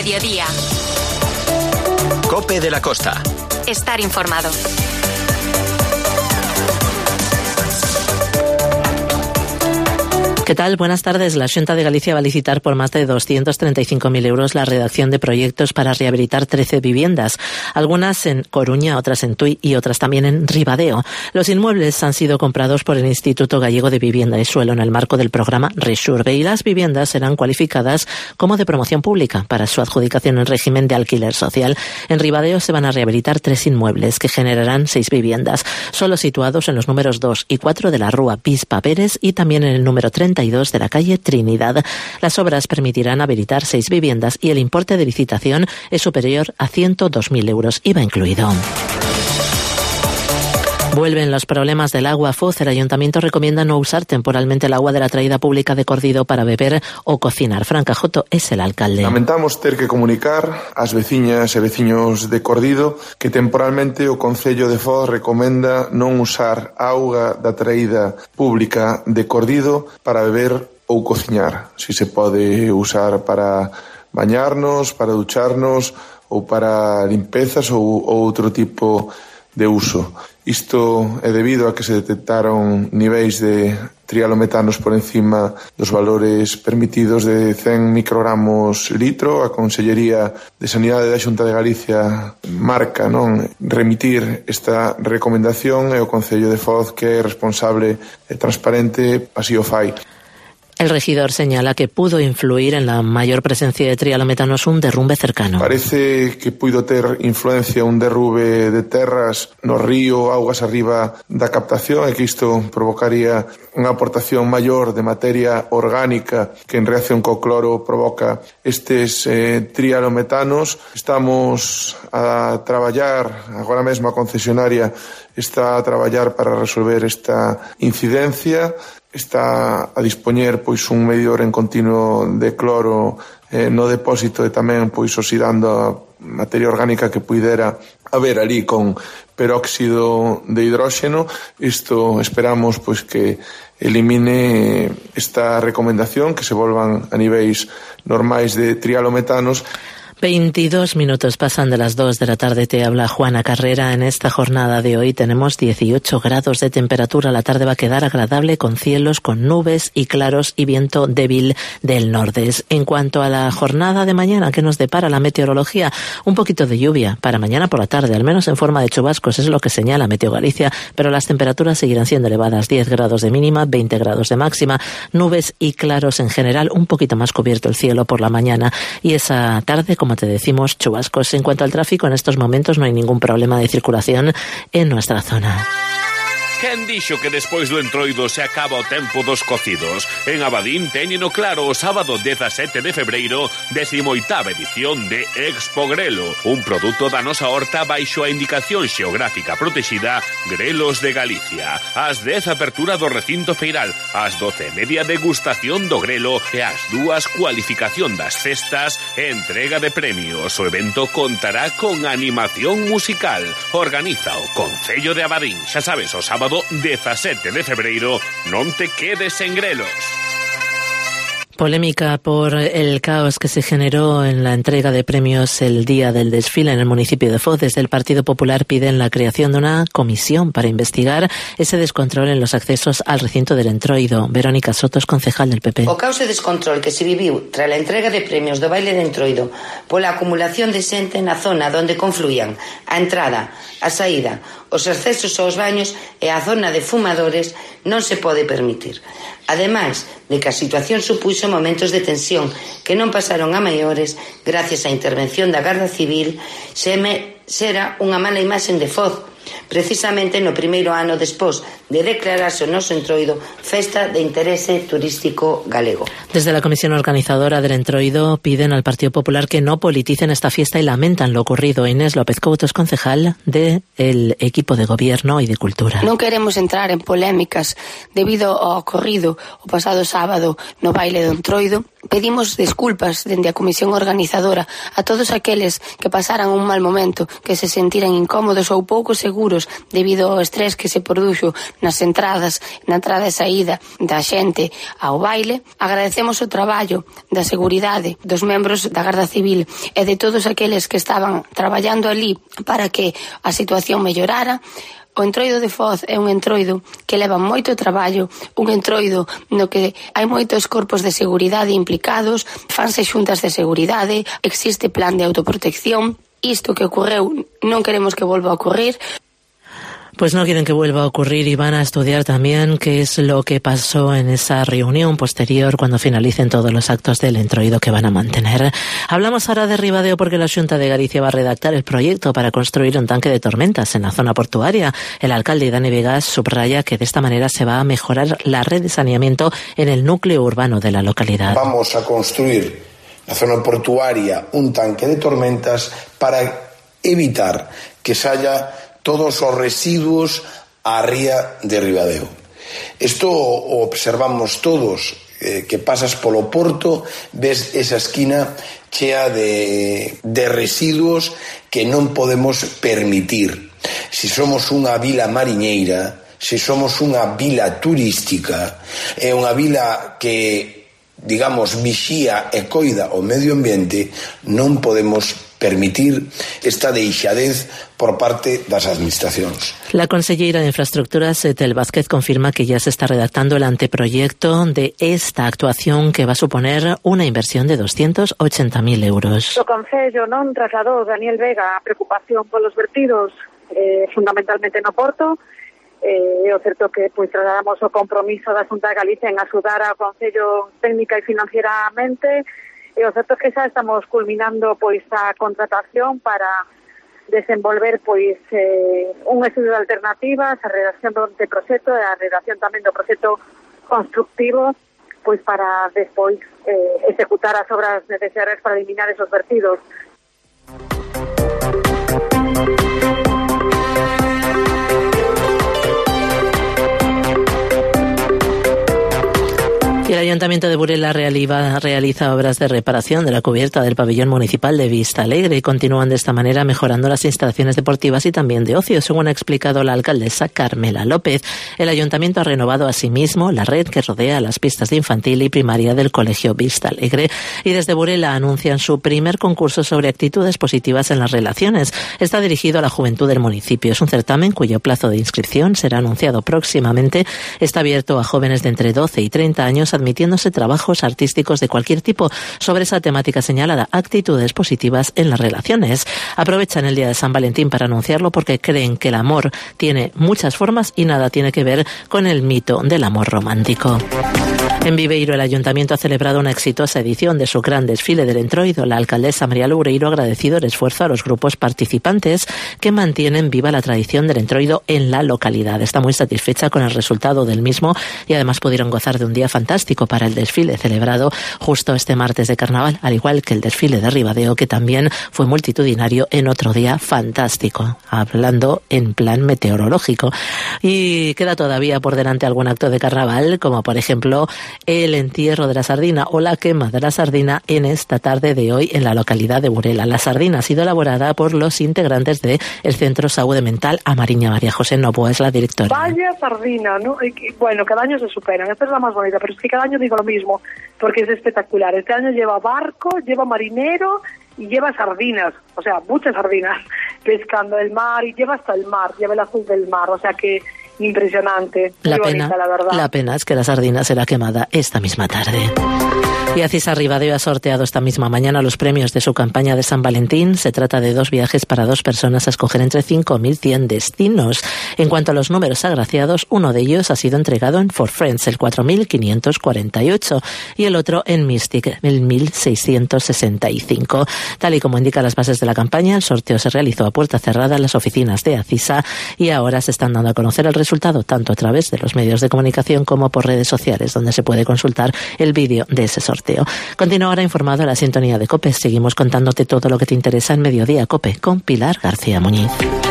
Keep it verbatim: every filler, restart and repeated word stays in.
mediodía. COPE de la Costa. Estar informado. ¿Qué tal? Buenas tardes. La Xunta de Galicia va a licitar por más de doscientos treinta y cinco mil euros la redacción de proyectos para rehabilitar trece viviendas, algunas en Coruña, otras en Tui y otras también en Ribadeo. Los inmuebles han sido comprados por el Instituto Gallego de Vivienda y Suelo en el marco del programa Rexurbe, y las viviendas serán cualificadas como de promoción pública para su adjudicación en régimen de alquiler social. En Ribadeo se van a rehabilitar tres inmuebles que generarán seis viviendas, solo situados en los números dos y cuatro de la Rúa Pispa Pérez y también en el número treinta y dos de la calle Trinidad. Las obras permitirán habilitar seis viviendas y el importe de licitación es superior a ciento dos mil euros, I V A incluido. Vuelven los problemas del agua. Foz, el Ayuntamiento recomienda no usar temporalmente el agua de la traída pública de Cordido para beber o cocinar. Fran Cajoto es el alcalde. Lamentamos ter que comunicar ás veciñas e veciños de Cordido que temporalmente o Concello de Foz recomenda non usar auga da traída pública de Cordido para beber ou cociñar. Si se pode usar para bañarnos, para ducharnos ou para limpezas ou, ou outro tipo de uso. Isto é debido a que se detectaron niveis de trialometanos por encima dos valores permitidos de cen microgramos litro. A Consellería de Sanidade da Xunta de Galicia marca non remitir esta recomendación e o Concello de Foz, que é responsable e transparente, así o fai. El regidor señala que pudo influir en la mayor presencia de trialometanos un derrumbe cercano. Parece que puido ter influencia un derrube de terras no río, augas arriba da captación, e que isto provocaría unha aportación maior de materia orgánica que en reacción co cloro provoca estes eh, trialometanos. Estamos a traballar, agora mesmo a concesionaria está a traballar para resolver esta incidencia. Está a dispoñer pois un medidor en continuo de cloro eh, no depósito e tamén pois oxidando a materia orgánica que puidera haber ali con peróxido de hidróxeno. Isto esperamos pois que elimine esta recomendación, que se volvan a niveis normais de trialometanos. veintidós minutos pasan de las dos de la tarde. Te habla Juana Carrera. En esta jornada de hoy tenemos dieciocho grados de temperatura. La tarde va a quedar agradable con cielos con nubes y claros y viento débil del nordeste. En cuanto a la jornada de mañana, ¿qué nos depara la meteorología? Un poquito de lluvia para mañana por la tarde, al menos en forma de chubascos, es lo que señala Meteo Galicia, pero las temperaturas seguirán siendo elevadas. diez grados de mínima, veinte grados de máxima, nubes y claros en general, un poquito más cubierto el cielo por la mañana, y esa tarde, como te decimos, chubascos. En cuanto al tráfico, en estos momentos no hay ningún problema de circulación en nuestra zona. Quen dixo que despois do entroido se acaba o tempo dos cocidos? En Abadín teñeno claro o sábado dezasete de febreiro, decimoitava edición de Expo Grelo, un produto da nosa horta baixo a indicación xeográfica protexida Grelos de Galicia. Ás dez, apertura do recinto feiral, ás doce e media, degustación do grelo e ás dúas, cualificación das cestas e entrega de premios. O evento contará con animación musical. Organiza o Concello de Abadín. Xa sabes, o sábado dezasete de febreiro, non te quedes en Grelos. Polémica por el caos que se generó en la entrega de premios el día del desfile en el municipio de Foz. Desde el Partido Popular piden la creación de una comisión para investigar ese descontrol en los accesos al recinto del Entroido. Verónica Sotos, concejal del P P. O caos e descontrol que se viviu tras a entrega de premios do baile de Entroido pola acumulación de xente na zona onde confluían a entrada, a saída, os accesos aos baños e a zona de fumadores non se pode permitir. Ademais de que a situación supuxo momentos de tensión que non pasaron a maiores gracias á intervención da Garda Civil, xeme será unha mala imaxe de Foz, precisamente no primeiro ano despois de declararse o noso Entroido festa de interese turístico galego. Desde la comisión organizadora del Entroido piden al Partido Popular que no politicen esta fiesta y lamentan lo ocurrido. Inés López Couto es concejal del equipo de gobierno y de cultura. Non queremos entrar en polémicas debido ao ocorrido o pasado sábado no baile do Entroido, Pedimos desculpas dende a comisión organizadora a todos aqueles que pasaran un mal momento, que se sentiran incómodos ou pouco seguros debido ao estrés que se produxo nas entradas, na entrada e saída da xente ao baile. Agradecemos o traballo da seguridade, dos membros da Garda Civil e de todos aqueles que estaban traballando ali para que a situación mellorara. O entroido de Foz é un entroido que leva moito traballo, un entroido no que hai moitos corpos de seguridade implicados, fanse xuntas de seguridade, existe plan de autoprotección. Isto que ocorreu non queremos que volva a ocurrir. Pues no quieren que vuelva a ocurrir y van a estudiar también qué es lo que pasó en esa reunión posterior cuando finalicen todos los actos del entroido que van a mantener. Hablamos ahora de Ribadeo porque la Xunta de Galicia va a redactar el proyecto para construir un tanque de tormentas en la zona portuaria. El alcalde Dani Vegas subraya que de esta manera se va a mejorar la red de saneamiento en el núcleo urbano de la localidad. Vamos a construir en la zona portuaria un tanque de tormentas para evitar que se haya todos os residuos á ría de Ribadeo. Isto o observamos todos, eh, que pasas polo porto, ves esa esquina chea de, de residuos que non podemos permitir. Si somos unha vila mariñeira, si somos unha vila turística, é unha vila que, digamos, vixía e coida o medio ambiente, non podemos permitir esta deixadez por parte das administracións. La consellera de Infraestructuras, Tel Vázquez, confirma que ya se está redactando el anteproyecto de esta actuación que va a suponer una inversión de doscientos ochenta mil euros. O Concello non trasladou Daniel Vega a preocupación polos vertidos eh, fundamentalmente no Porto. Eh, é o certo que pois trasladamos o compromiso da Xunta de Galicia en axudar ao Concello técnica e financieramente. E o certo é que xa estamos culminando pois a contratación para desenvolver pois eh, un estudio de alternativas, a redacción do proxecto e a redacción tamén do proxecto constructivo pois para despois eh, executar as obras necesarias para eliminar esos vertidos. Y el Ayuntamiento de Burela realiza, realiza obras de reparación de la cubierta del pabellón municipal de Vista Alegre y continúan de esta manera mejorando las instalaciones deportivas y también de ocio. Según ha explicado la alcaldesa Carmela López, el Ayuntamiento ha renovado asimismo la red que rodea las pistas de infantil y primaria del Colegio Vista Alegre. Y desde Burela anuncian su primer concurso sobre actitudes positivas en las relaciones. Está dirigido a la juventud del municipio. Es un certamen cuyo plazo de inscripción será anunciado próximamente. Está abierto a jóvenes de entre doce y treinta años, admitiéndose trabajos artísticos de cualquier tipo sobre esa temática señalada, actitudes positivas en las relaciones. Aprovechan el día de San Valentín para anunciarlo porque creen que el amor tiene muchas formas y nada tiene que ver con el mito del amor romántico. En Viveiro, el Ayuntamiento ha celebrado una exitosa edición de su gran desfile del entroido. La alcaldesa María Loureiro ha agradecido el esfuerzo a los grupos participantes que mantienen viva la tradición del entroido en la localidad. Está muy satisfecha con el resultado del mismo y además pudieron gozar de un día fantástico para el desfile celebrado justo este martes de carnaval, al igual que el desfile de Ribadeo, que también fue multitudinario en otro día fantástico, hablando en plan meteorológico. Y queda todavía por delante algún acto de carnaval, como por ejemplo el entierro de la sardina o la quema de la sardina en esta tarde de hoy en la localidad de Burela. La sardina ha sido elaborada por los integrantes del Centro Saúde Mental Amariña. María José Novoa es la directora. Vaya sardina, ¿no? Bueno, cada año se superan. Esta es la más bonita, pero es que cada año digo lo mismo, porque es espectacular. Este año lleva barco, lleva marinero y lleva sardinas, o sea, muchas sardinas, pescando el mar y lleva hasta el mar, lleva el azul del mar, o sea que impresionante, la muy pena, bonita, la verdad. La pena es que la sardina será quemada esta misma tarde. Y Acisa Ribadeo ha sorteado esta misma mañana los premios de su campaña de San Valentín. Se trata de dos viajes para dos personas a escoger entre cinco mil cien destinos. En cuanto a los números agraciados, uno de ellos ha sido entregado en For Friends, el cuatro mil quinientos cuarenta y ocho, y el otro en Mystic, el mil seiscientos sesenta y cinco. Tal y como indican las bases de la campaña, el sorteo se realizó a puerta cerrada en las oficinas de Acisa y ahora se están dando a conocer el resultado tanto a través de los medios de comunicación como por redes sociales, donde se puede consultar el vídeo de ese sorteo. Continúa ahora informado a la sintonía de COPE. Seguimos contándote todo lo que te interesa en Mediodía COPE con Pilar García Muñiz.